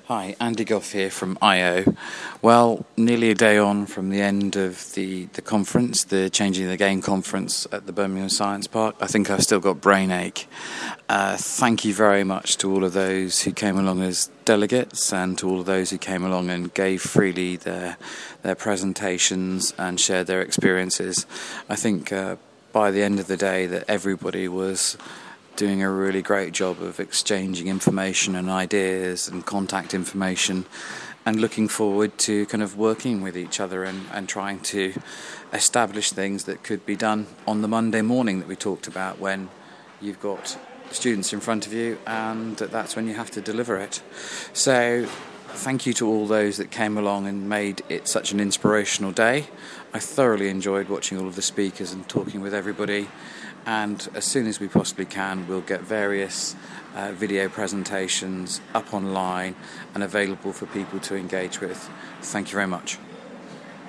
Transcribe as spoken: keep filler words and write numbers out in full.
Hi, Andy Goff here from I O. Well, nearly a day on from the end of the, the conference, the Changing the Game conference at the Birmingham Science Park. I think I've still got brain ache. Uh, thank you very much to all of those who came along as delegates and to all of those who came along and gave freely their, their presentations and shared their experiences. I think uh, by the end of the day that everybody was doing a really great job of exchanging information and ideas and contact information, and looking forward to kind of working with each other and, and trying to establish things that could be done on the Monday morning that we talked about, when you've got students in front of you and that's when you have to deliver it. So thank you to all those that came along and made it such an inspirational day. I thoroughly enjoyed watching all of the speakers and talking with everybody. And as soon as we possibly can, we'll get various uh, video presentations up online and available for people to engage with. Thank you very much.